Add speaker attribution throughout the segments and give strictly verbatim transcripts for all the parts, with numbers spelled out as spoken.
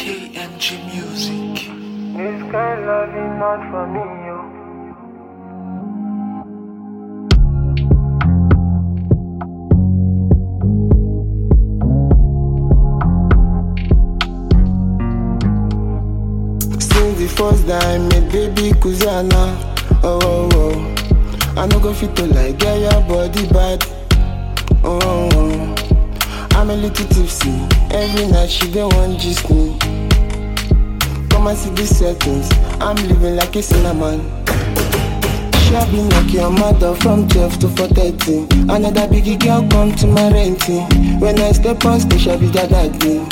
Speaker 1: A M G Music.
Speaker 2: This kind love is not for me, yo.
Speaker 3: Since the first time, me baby Kuzana. Oh, oh, oh. I no go fit to like get your body bad. Oh, oh, oh. I'm a little tipsy. Every night she don't want gist me. Come and see these settings. I'm living like a cinnamon. She have been knocking on my door from twelve to four thirty. Another biggie girl come to my renting. When I step on stage, I be that daddy.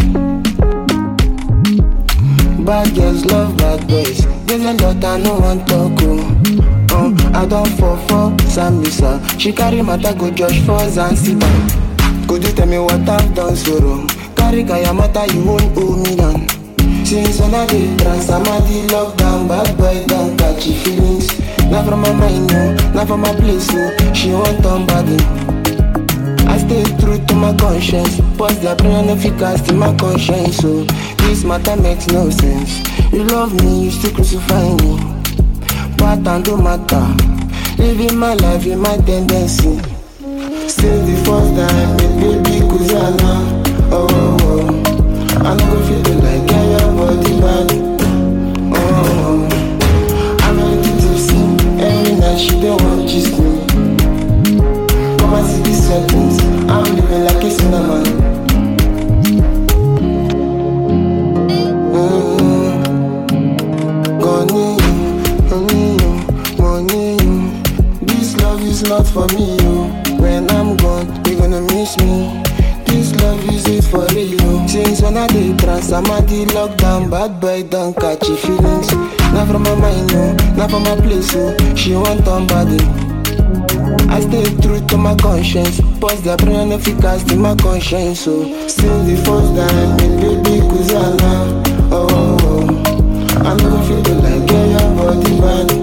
Speaker 3: Bad girls love bad boys. There's a lot I no want to go. Um, I don't fall for Sambisa. She carry my go Josh for Zanzibar. Could you tell me what I've done so wrong? Carry Kayamata, you won't owe me down. Since when I did trans, I'm at the lockdown. Bad boy don't catch your feelings. Not from my mind, no, not from my place, no. She want on body. I stay true to my conscience. Pause the brain if you cast in my conscience. So this matter makes no sense. You love me, you still crucify me. Part and do matter. Living my life in my tendency. Still the first time, me baby Kuzana. Oh, oh, oh. I no go feel like get your body bad. Oh, oh, oh. I'm a little tipsy. Every night she don't want gist me. Come and see these settings. I'm living like a cinnamon. Mm-hmm. Gone, money. This love is not for me, yo. When I'm gone, you're gonna miss me. This love is it for real. Since when I did trans, I'm at the lockdown. Bad boy don't catch your feelings. Not from my mind, no, not from my place, so she want on body. I stay true to my conscience. Pause the brain if you cast in my conscience. So still the first time, me baby Kuzana. Oh, oh, oh. I never feel like get your body bad.